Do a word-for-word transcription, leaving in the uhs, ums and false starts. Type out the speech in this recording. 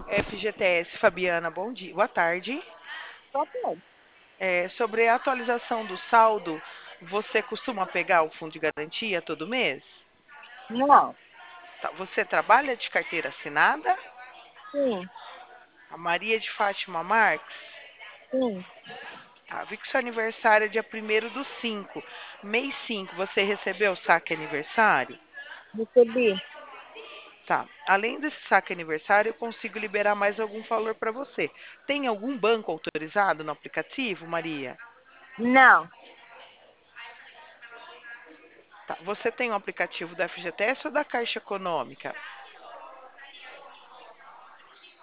F G T S Fabiana, bom dia, boa tarde. Só pode. É, sobre a atualização do saldo, você costuma pegar o fundo de garantia todo mês? Não, Tá, você trabalha de carteira assinada? sim, A Maria de Fátima Marques? sim, Tá, vi que seu aniversário é dia primeiro do cinco. Mês cinco, você recebeu o saque aniversário? recebi. Tá. Além desse saque aniversário, eu consigo liberar mais algum valor para você. Tem algum banco autorizado no aplicativo, Maria? Não, Tá. Você tem o aplicativo da F G T S ou da Caixa Econômica?